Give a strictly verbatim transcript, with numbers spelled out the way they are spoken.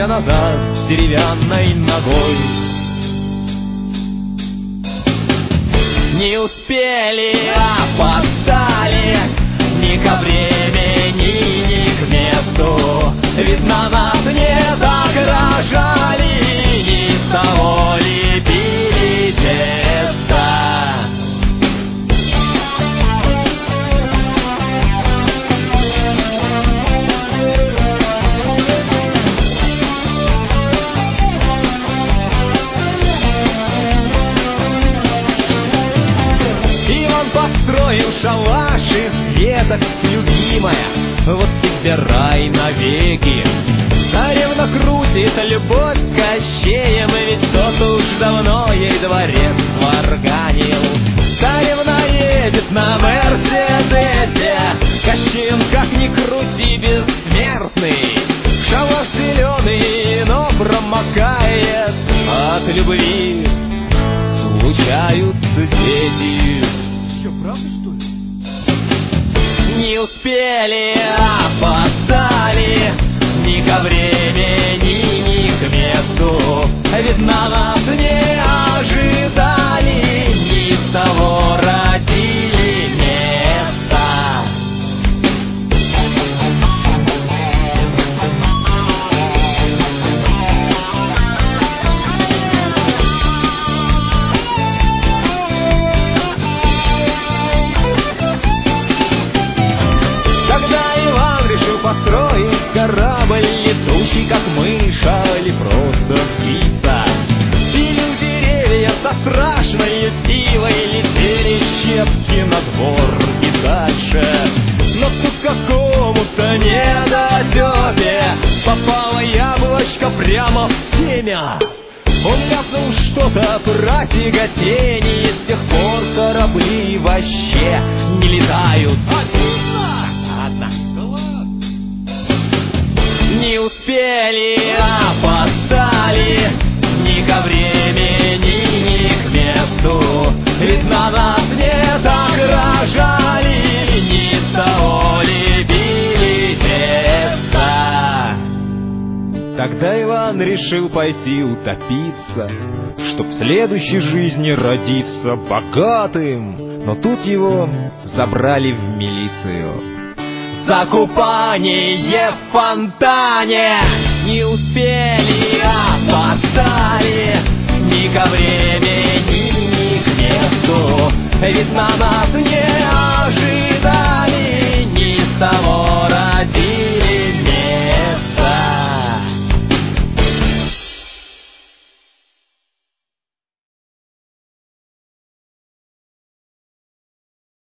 пятился назад с деревянной ногой. Не успели, опоздали ни ко времени, ни к месту. Видно, нас не загражали, ни с того ли били тесто. Построил шалаш из веток, любимая, вот тебе рай навеки. Царевна крутит любовь с Кощеем, и ведь тот уж давно ей дворец сварганил. Царевна едет на Мерседесе, Кощеем как ни крути бессмертный. Шалаш зеленый, но промокает от любви, случаются дети. Правда, что ли? Не успели, опоздали ни ко времени, ни к месту. Видно, нас не ожидали, ни с того родили место. Построить корабль летучий, как мыша, или просто птица. Пилил деревья со страшной силой, летели щепки на двор и дальше. Но тут какому-то недотепе попало яблочко прямо в семя. Он ляпнул что-то про тяготение, с тех пор корабли вообще не летают. Не успели, опоздали ни ко времени, ни к месту. Видно, нас не загражали, ни с того ли били тесто. Тогда Иван решил пойти утопиться, чтоб в следующей жизни родиться богатым. Но тут его забрали в милицию. За купание в фонтане не успели, опоздали ни ко времени, ни к месту. Видно, нас не